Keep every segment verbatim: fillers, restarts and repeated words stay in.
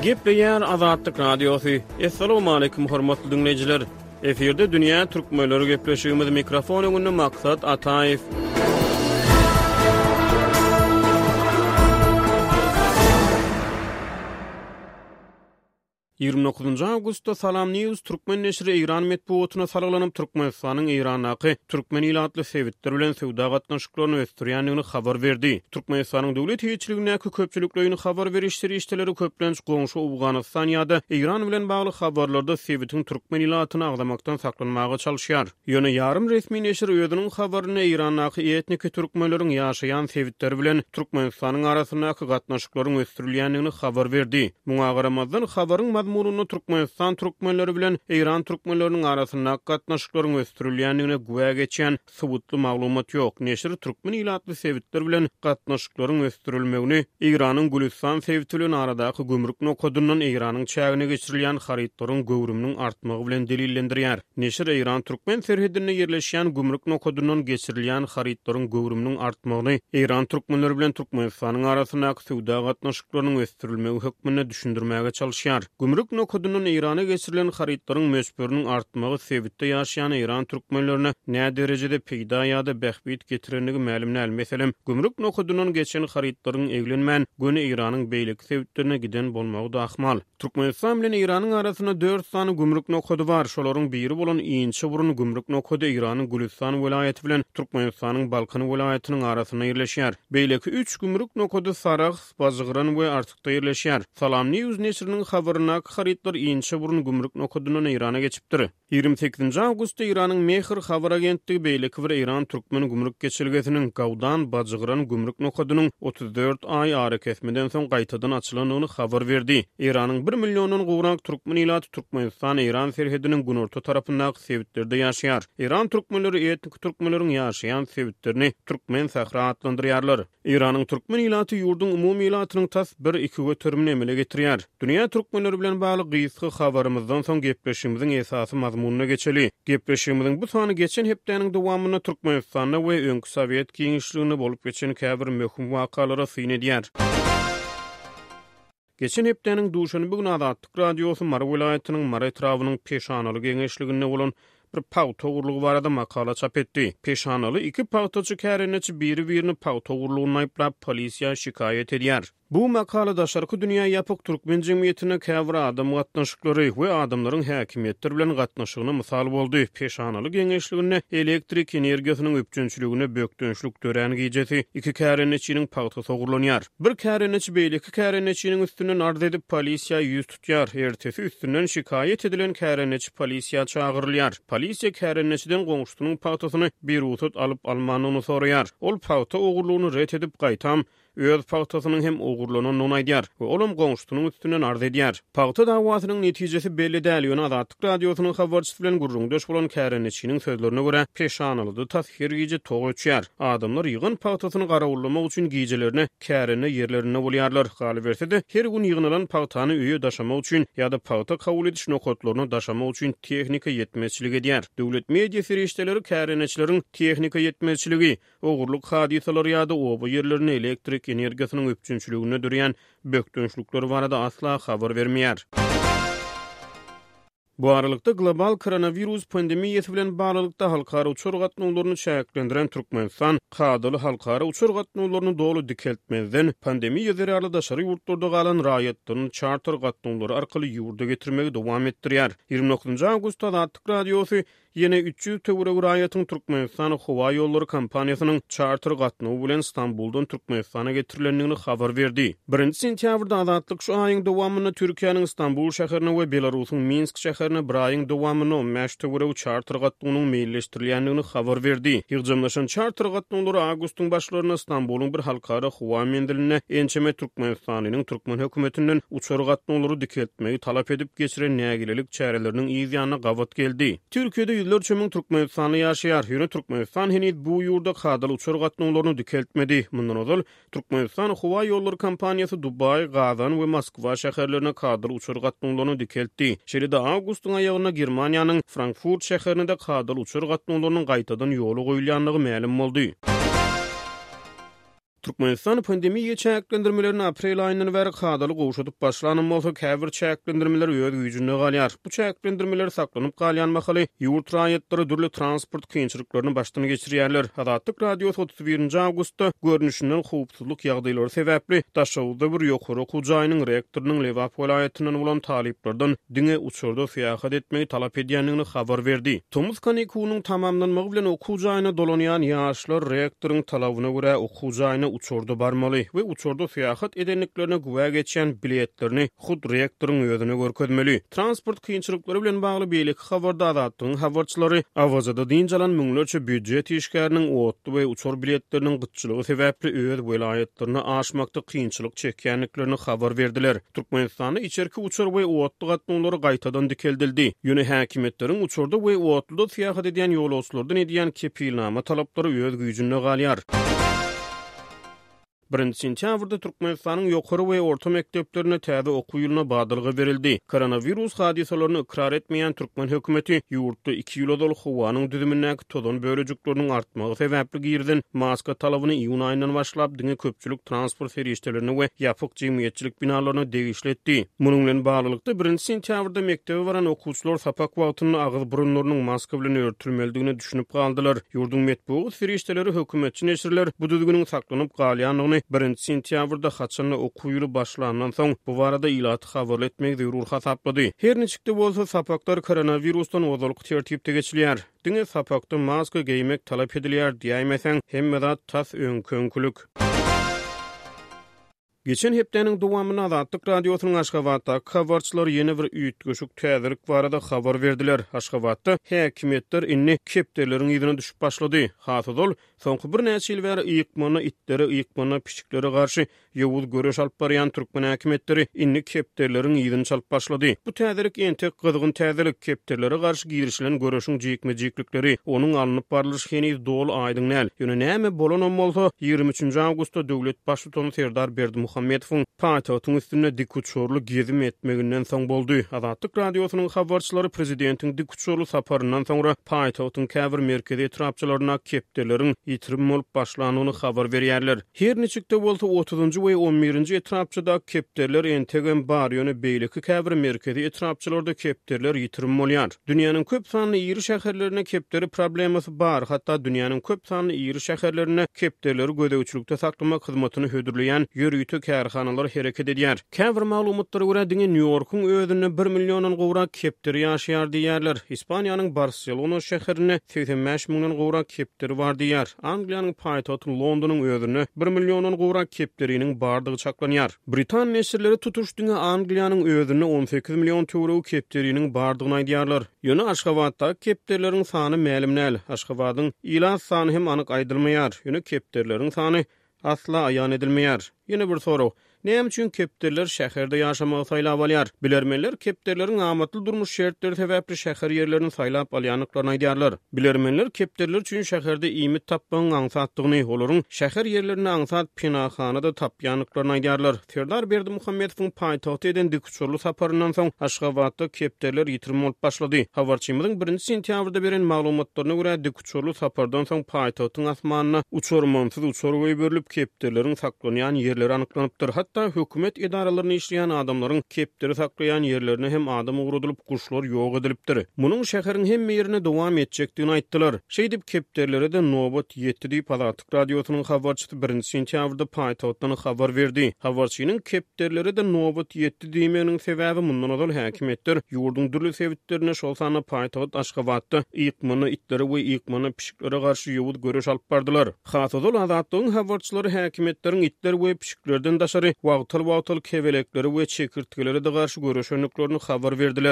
Gepleýär Azatlyk Radiosu. Assalamu alaykum hormatly dinleyijiler. Eferde dünýä türkmenleri gepleşigimiz mikrofon öňünde maksat Ataýew. ýygrimi dokuzynjy awgustda Salam News Türkmen neşri İran medeniýetine saralanyp Türkmenistanyň Iranaky türkmen ilatly sebitler bilen söwda gatnaşyklaryny ösdürýändigini habar berdi. Türkmenistanyň döwlet hiçligindäki köpçüliklerini habar berişleri işleri köplenç goňşy Awganistan ýa-da İran bilen bagly habarlarda sebitin türkmen ilatyny agdamakdan saklanmaga çalyşýar. Ýöne ýarym resmi neşir özüniň habaryny Iranaky etnik türkmenleriň ýaşaýan sebitler bilen Türkmenistanyň arasyndaky gatnaşyklaryň ösdürilýändigini habar berdi. Muňa garamazdan habaryň mazmununu Türkmenistan türkmenleri bilen İran türkmenlerinin arasında gatnaşyklaryň ösdürilýändigine güwe geçen subutly maglumat ýok. Neşir türkmen ilatly sebitler bilen gatnaşyklaryň ösdürilmegini İranyň Gülistan sebiti bilen aradaky gümrük nokadyndan İranyň çägine geçirilýän harytlaryň göwrüminiň artmagy bilen delillendirýär. Neşir İran türkmen serhedine ýerleşýän gümrük nokadyndan geçirilýän harytlaryň göwrüminiň artmagyny İran türkmenleri bilen Türkmenistanyň arasyndaky söwda gatnaşyklarynyň ösdürilmegi hökmüne düşündirmäge çalyşýar. Gümrük nokadyndan İrana geçirilen harytlaryň möçberiniň artmagy sebitde ýaşaýan İran türkmenlerine näme derejede peýda ýa-da bähbit getirenligi ma'lum näl. Meselem, gümrük nokadyndan geçen harytlaryň eglenmän göni İranyň beýlik sebitlerine giden bolmagy da ahmal. Türkmenistan bilen İranyň arasynda dört sany gümrük nokady bar. Şolaryň biri bolan iňçi burun gümrük nokady İranyň Gülistan welaýaty bilen Türkmenistanyň Balkan welaýatynyň arasynda ýerleşýär. Beýleki üç gümrük nokady Sarag, Bazygran we Artykda ýerleşýär. Salam News neşriniň habaryna harytlar iňçe burun gümrük nokadyndan İrana geçipdir. ýygrimi sekizinji awgustda İranyň Mehr habar agentligi beýleki bir İran türkmen gümrük geçilgesiniň Gawdan Bazygran gümrük nokadynyň otuz dört ay ara kesmeden soň gaýtadan açylanyny habar berdi. İranyň bir millionyň gowrak türkmen ilaty Türkmenistan İran serhediniň günorta tarapyndaky sebitlerde ýaşaýar. İran türkmenleri etnik türkmenleriň ýaşaýan sebitlerini türkmen sahra adlandyrýarlar. İranyň türkmen ilaty ýurdun umumy ilatynyň tas bir iki götürmini emele getirýär. Dünýä türkmenleri bilen bagly gysga habarymyzdan soň gepleşigimiziň esasy mazmununa geçeli. Gepleşigimiziň bu sany geçen hepdeniň dowamyna Türkmenistanda we öňkü Sowet giňişliginde bolup geçen käbir möhüm wakalara syň edýär. Geçen hepdeniň duşany bugün Azatlyk Radiosy Mara welaýatynyň Mara etrawynyň peşanaly giňişliginde bolan bir pawta uğurluğu barada makala çap etdi. Peşanalı iki pawtaçy käreneçi biri-birini pawta uğurluğuna aýplap polisiýa şikayet edýär. Bu makala da şarkı dünýä ýapyk türkmen jemgyýetine käbir adam gatnaşyklary we adamlaryň häkimetler bilen gatnaşygyna mysal boldy. Peşanaly geňeşligine elektrik energiýasynyň öpçünçiligine bökdönçlük dören gijesi iki käreneçiniň pawtasy uğurlanýar. Bir käreneçi beýleki käreneçiniň üstünden arz edip polisiýa ýüz tutýar. Ertesi üstünden şikayet edilen käreneçi polisiýa çagyrylýar. Polisiýa käreneçiden goňşusynyň pawtasyny bir utut alyp almanyny soraýar. Ol pawta uğurlugyny ret edip gaýtam öz pawtasynyň hem uğurlanyny aýdýar we olam goňşusynyň üstünden arz edýär. Pawta dawasynyň netijesi belli däl. Ýöne Azatlyk Radiosynyň habarçysy bilen gurrundaş bolan käreneçiniň sözlerine görä peşanalydy tasvir gije togy öçýär. Adamlar ýygyn pawtasyny garawullamak üçin gijelerini kärene ýerlerine bolýarlar. Galy berse de her gün ýygynalan pawtany öýe daşamak üçin ýa-da pawta kabul ediş nokatlaryny daşamak üçin tehnika ýetmezçilik edýär. Döwlet media serişdeleri käreneçleriň tehnika ýetmezçiligi, ogurluk hadisalary ýa-da oba ýerlerine elektrik energiýasynyň öpçünçiligine dörýän bökdönçlükleri barada asla habar bermeýär. Bu aralykda global koronavirus pandemiýasy bilen baglykda halkara uçur gatnawlaryny çäklendiren Türkmenistan kadaly halkara uçur gatnawlaryny dolu dikeltmezden pandemiýa zerarly daşary ýurtlarda galan raýatlaryny charter gatnawlary arkaly ýurda getirmegi dowam etdirýär. ýygrimi dokuzynjy awgustda Azatlyk Radiosy ýene üç ýüz töwre raýatyň Türkmenistan howa ýollary kompaniýasynyň charter gatnawy bilen Istanbuldan Türkmenistana getirilendigini habar berdi. birinji sentýabrda Azatlyk şu aýyň dowamyny Türkiýanyň Istanbul şäherine we Belarusyň Minsk şäherine bir aýyň dowamyny meş töwre charter gatnawynyň meýilleşdirilýändigini habar berdi. Ýygdymlaşan charter gatnawlary awgustyň başlaryna Istanbuluň bir halkara howa mendiline ençeme Türkmenistanyň türkmen hökümetinden uçur gatnawlary dikeltmegi talap edip geçiren nägilelik çäreleriniň ýygyna gawat geldi. Türkiýede ýyllar çömüň Türkmenistany ýaşaýar. Ýöne Türkmenistan henüz bu ýurda kadaly uçur gatnawlaryny dikeltmedi. Mundan ozal Türkmenistan howa ýollary kompaniýasy Dubay, Gazan we Moskwa şäherlerine kadaly uçur gatnawlaryny dikeltdi. Şeride awgustyň aýagyna Germaniýanyň Frankfurt şäherinde kadaly uçur gatnawlarynyň gaýtadan ýoly goýulýanlygy ma'lum boldy. Türkmenistan pandemiýa çäklendirmelerini aprel aýyndan bäri hadaly gowşatyp başlanan bolsa käbir çäklendirmeler öz güýjünde galýar. Bu çäklendirmeler saklanyp galýan mahaly ýurt raýatlary dürli transport kynçylyklaryny başdan geçirýärler. Adatlyk radio otuz birinji awgustda görnüşinden howpsuzlyk ýagdaýlary sebäpli Daşawda bir ýokary okuw jaýynyň rektorunyň Lewap welaýatynyň bolan taliplerden diňe uçurda fiýahat etmegi talap edýänligini habar berdi. Tomuz kanikunyň tamamlanmagy bilen okuw jaýyna dolanýan ýaşlar rektorunyň talabyna görä okuw jaýyna uçurda barmaly we uçurda fiýahat edenliklerine güwä geçen biletlerini hud rektoruň özüne görkezmeli. Transport kynçylyklary bilen bagly beýlik habarda adatlyň habarçylary awazada diňjalan müňlerçe büdjet işgäriniň otly we uçur biletleriniň gytçylygy sebäpli öz welaýatlaryna aşmakda kynçylyk çekýänliklerini habar berdiler. Türkmenistanda içerki uçur we otly gatnaşlary gaýtadan dikeldildi. Ýöne häkimetleriň uçurda we otlyda fiýahat edýän ýolbaşçylardan edýän kepilnama talaplary öz güýjünde galýar. birinji sentýabrda Türkmenistanyň ýokary we orta mekdeplerine täze okuw ýylyna badalgy berildi. Koronavirus hadisalaryny ikrar etmeýän Türkmen hökümeti ýurtda iki ýyl ol howanyň düzümindäki tozan bölejikleriniň artmagy sebäpli girden maska talabyny iýun aýyndan başlap diňe köpçülik transport feriştelerini we ýapyk jemgyýetçilik binalaryna degişletdi. Munyň bilen baglykda birinji sentýabrda mektebe baran okuwçylar sapak wagtyny agyz burunlarynyň maska bilen örtülmeligini düşünüp galdylar. Ýurdun metbuat ferişteleri hökümetçi neşirler bu düzgünüň saklanyp galýanlygyny birinji sentýabrda haçanly okuw ýyly başlanandan soň bu barada ilaty habar etmek zerur hasaplady. Her niçikde bolsa sapaklar koronavirusdan ozalyk tertipde geçilýär. Diňe sapakda maska giymek talap edilýär diýmeseň hemme zat tas öňköňkülük. Geçen hepdeniň dowamyna Adatlyk radiosynyň Aşgabatda habarçylar ýene bir üýtgeşik täzelik barada habar berdiler. Aşgabatda häkimetler inni kepderleriň ýüzüne düşüp başlady. Hasydol soňky bir näçe ýyl bäri ýykmana itleri, ýykmana piçiklere garşy ýowuz göreş alyp barýan türkmen häkimetleri inni kepderleriň ýüzüne çalyp başlady. Bu täzelik entek gyzgyn täzelik kepderlere garşy girişilen göreşiň jekmejeklikleri, onuň alınıp barlyş heniz dol aýdyň näl. Ýöne näme bolan bolsa ýygrimi üçinji awgustda döwlet başlygyny Serdar Berdimuhammedowyň paýtagyň üstüne dik uçurly gezim etmeginden soň boldy. Adatlyk radiosynyň habarçylary prezidentiň dik uçurly saparyndan soňra paýtagyň käbir merkezi etrapçylaryna kepderleriň ýitirim bolup başlanyny habar berýärler. Her niçikde bolsa otuzunji we on birinji etrapçyda kepderler entegen bar ýöne beýleki käbir merkezi etrapçylarda kepderler ýitirim bolýar. Dünýäniň köp sanly ýyry şäherlerine kepderi problemasy bar. Hatda dünýäniň köp sanly ýyry şäherlerine kepderleri gödäwçilikde saklamak hyzmatyny hödürleýän ýörüýte kärhanalar hereket edýär. Käbir maglumatlary görä diňe New Yorkyň özüne bir miliondan gowra kepderi ýaşaýar diýerler. Ispaniýanyň Barcelona şäherine seksen beş miňden gowra kepderi bar diýer. Angliýanyň paýtagy Londonyň özüne bir miliondan gowra kepderiniň bardygy çaklanýar. Britan neşirleri tutuş diňe Angliýanyň özüne on sekiz million töwrek kepderiniň bardygyny aýdýarlar. Ýöne Aşgabatda kepderleriň sany ma'lum näl. Aşgabatyň ilan sany hem anyk aýdylmaýar. Ýöne kepderleriň sany asla aýan edilmeýär. Ýene bir soraw: näme üçin kepderler şäherde ýaşamagy saýlap alýar? Bilermenler kepderleriň amatly durmuş şertleri sebäpli şäher ýerlerini saýlap alýanlyklaryny aýdýarlar. Bilermenler kepderler üçin şäherde iýmit tapmagyň aňsatdygyny, olaryň şäher ýerlerini aňsat pinahanada tapýanlyklaryny aýdýarlar. Serdar Berdimuhammedowyň paýtagy eden dik uçurly saparyndan soň Aşgabatda kepderler ýitirim bolup başlady. Habarçymyzyň birinji sentýabrda beren maglumatlaryna görä dik uçurly sapardan soň paýtagyň asmanyna uçurmansyz uçur we berilip kepderleriň saklanýan ýerleri anyklanypdyr. Hatta hökümet idaralarını işleyen adamların kepderi saklayan yerlerine hem adam uğradılıp kuşlar yok edilipdir. Munun şäherin hem yerine dowam etjekdigini aýtdylar. Şeýdip kepderlere de nobat ýetdi diýip Adatlyk radiosynyň habarçysy birinji sentýabrda paýtagdan habar berdi. Habarçynyň kepderlere de nobat ýetdi diýmeginiň sebäbi mundan ozal häkimetler ýurdun dürli sebitlerine şol sany paýtagat Aşgabatda ýykmany itleri we ýykmany pişiklere garşy ýowuz göreş alyp bardylar. Hasydol Adatlyň habarçylary häkimetleriň itleri we pişiklerden daşary wagtyl-wagtyl kebelekleri we çekirtgeleri de garşy göreşenliklerini habar berdiler.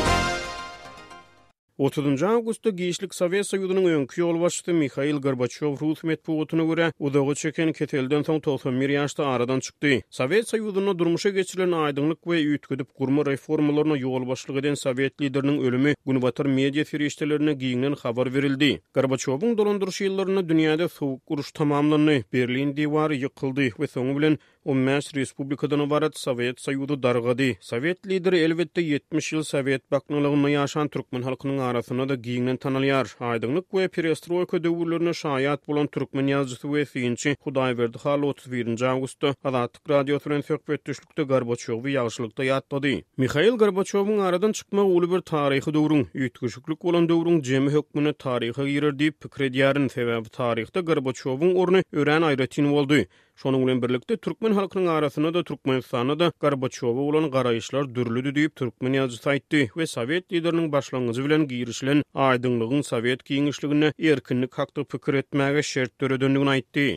otuzunji awgustda Giýişlik Sowet Soýuzynyň öňkü ýolbaşçysy Mikhail Gorbaçow Rus metbuatyna görä udagy çeken ketelden soň doksan bir ýaşda aradan çykdy. Sowet Soýuzyna durmuşa geçirilen aýdyňlyk we üýtgedip gurma reformalaryna ýolbaşlyk eden Sowet lideriniň ölümi Günbatyr media feriştelerine giňden habar berildi. Gorbaçowyň dolandyrş ýyllaryna dünýäde sowuk uruş tamamlandy. Berlin diwary ýykyldy we soňu bilen on beş respublikadan ibaret Sowet Soýuzy dargady. Sowet lideri elbetde yetmiş ýyl Sowet baknalygyny ýaşan türkmen halkynyň arasynda da giňden tanalýar. Aýdyňlyk we perestroika döwürlerine şaýat bolan türkmen ýazgysy we synçy Hudaýberdi Hal otuz birinji awgustda Azatlyk radiosu bilen söhbet düşlükde Gorbaçowy ýagşylykda ýatdy. Mikhail Gorbaçowyň aradan çykmagy uly bir taryhy döwrüň, üýtgüşlük bolan döwrüň jemy hökmüne taryha girer diýip pikir edýärin. Sebäbi taryhda Gorbaçowyň orny ören aýratyn boldy. Şonuň bilen birlikde türkmen halkynyň arasynda da Türkmenistanda da Gorbaçowa bolan garaýyşlar dürlüdi diýip türkmen ýazgysy aýtdy we Sowet lideriniň başlangyjy bilen girişilen aýdyňlygyň Sowet giňişligine erkinlik hakda pikir etmäge şert töredendigini aýtdy.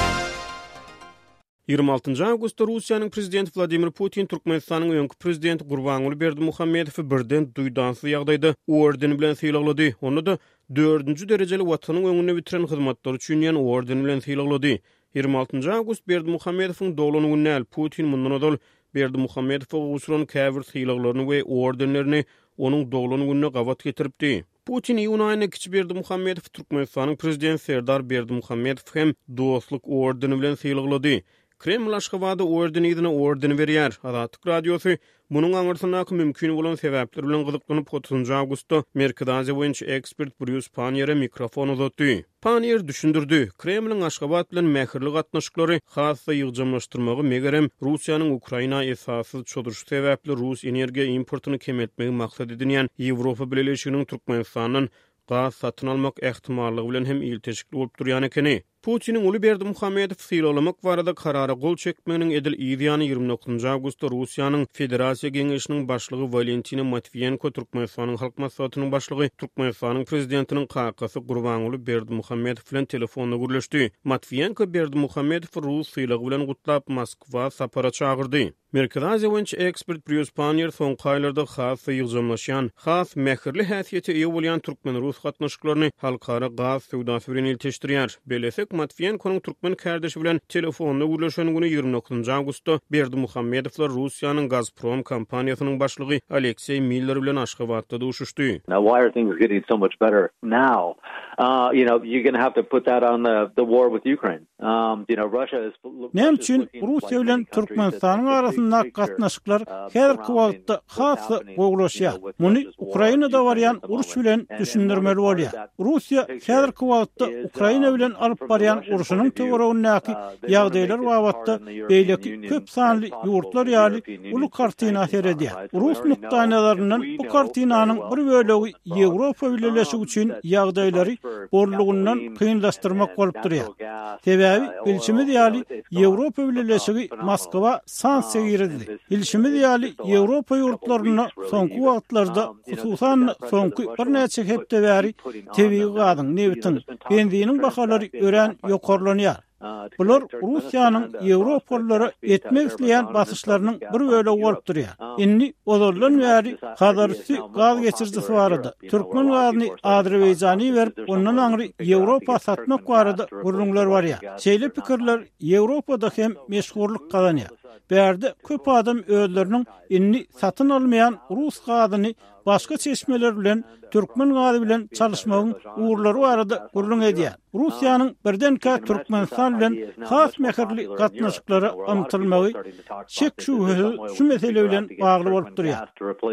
ýygrimi altyncı awgustda Russiýanyň prezidenti Vladimir Putin Türkmenistanyň öňkü prezidenti Gurbanguly Berdimuhammedowy birden duýdansy ýagdaýda ordeni bilen sylaglady. Onu da dördünji derejeli watanyň öňüne bitiren hyzmatlar üçin ýan ordeni bilen sylaglady. ýygrimi altyncı awgust Berdimuhammedowyň dowlanyny Putin mundan odal Berdimuhammedowy usulan käbir sylaglaryny we ordenlerini onuň dowlanyny gawat getiripdi. Putin ýyl aýyna kiçi Berdimuhammedow Türkmenistanyň prezidenti Serdar Berdimuhammedow hem dostluk ordeni bilen sylaglady. Kreml Aşgabatda ordeni ýa-da ordeni berýär. Azatlyk radiosu munyň aňyrsynaky mümkin bolan sebäpler bilen gyzyklanyp otuzunji awgustda Merkez Aziýa boýunça ekspert Bruce Panier'e mikrofon uzatdy. Panier düşündirdi. Kremliň Aşgabat bilen mähirli gatnaşyklary hasy ýygjamlaşdyrmagy megerem Russiýanyň Ukraina esassy çodurşy sebäpli Rus energiýa importyny kemetmegi maksat edilýän Ýewropa Birleşiginiň Türkmenistanyň gaz satyn almak ähtimallygy bilen hem ilteşikli bolup durýan ekeni. Putinin uly Berdimuhammedow sylamak barada karara gol çekmeginiň edil ýygyny ýygrimi dokuzunji awgustda Russiýanyň Federasiýa Geňeşiniň başlygy Valentina Matviyenko Türkmenistanyň halk maslahatynyň başlygy Türkmenistanyň prezidentiniň kakasy Gurbanguly Berdimuhammedow bilen telefonda gürleşdi. Matviyenko Berdimuhammedow Rus sylagy bilen gutlap Moskwa sapara çagyrdy. Merkez Aziýa boýunça ekspert Bruce Panier soňky aýlarda hasy ýygjamlaşýan, has mähirli häsiýete ýa bolýan türkmen Rus gatnaşyklaryny halkara gaz sowdasy bilen ilteşdirýär. Belesek Matviyenkonyň türkmen kärdeşi bilen telefonda gürleşen güni ýygrimi dokuzunji awgustda Berdimuhammedowlar Russiýanyň Gazprom kompaniýasynyň başlygy Aleksey Miller bilen Aşgabatda duşuşdy. Now why are things getting so much better now? Uh, you know, you're going to have to put that on the the war with Ukraine. Um, you know, Russia is Nämçin Russiýa bilen Türkmenistanyň arasynda gatnaşyklar her wagtda hasy gowlaşýar. Muny Ukrainada barýan uruş bilen düşündirmeli bolýar. Russiýa her wagtda Ukraina bilen alyp barýan uruşynyň töweregindäki ýagdaýlar wagtda beýleki köp sanly ýurtlar ýaly uly kartina seredýär. Rus nukdaýlarynyň bu kartinanyň bir bölegi Ýewropa Birleşigi üçin ýagdaýlary borlugundan kıyınlaştırmak bolup durýar. Sebäbi bilşimiz ýaly Ýewropa Birleşigi Moskwa sanksiýa girdi. Bilşimiz ýaly Ýewropa ýurtlaryna soňky wagtlarda, hususan soňky bir näçe hepde bäri tebii gazyň nebitin benziniň bahalary ören ýokarlanýar. Bular Russiýanyň Ýewropalara etmek isleýän basyşlarynyň bir bölegi bolup durýar. Inni ozallan bäri Hazarysy gaz geçirjisi barada. Türkmen gazyny Azerbaýjany berip, ondan aňry Ýewropa satmak barada gurulmalar barýar. Şeýle pikirler Ýewropada hem meşhurlyk kazanýar. Bärde köp adam özleriniň inni satyn almaýan Rus gazyny başga çeşmeler bilen Türkmen gazy bilen çalışmagyň uğurlary barada gurulun edýär. Russiýanyň birdenkä Türkmenistan bilen has mähirli gatnaşyklary amtylmagy şek şübhe şu mesele bilen bagly bolup durýar.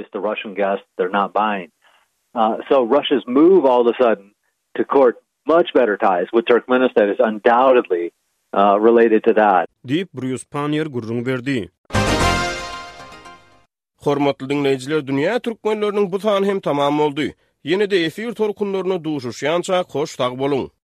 Uh, so Russia's move all of a sudden to court much better ties with Turkmenistan is undoubtedly uh, related to that. Deep Bruce Panier gurrun berdi. Hormatly dinleyijiler, dünýä türkmenleriniň bu sany hem tamam boldy. Ýene-de efir torkunlaryna duşuşýança hoş tag boluň.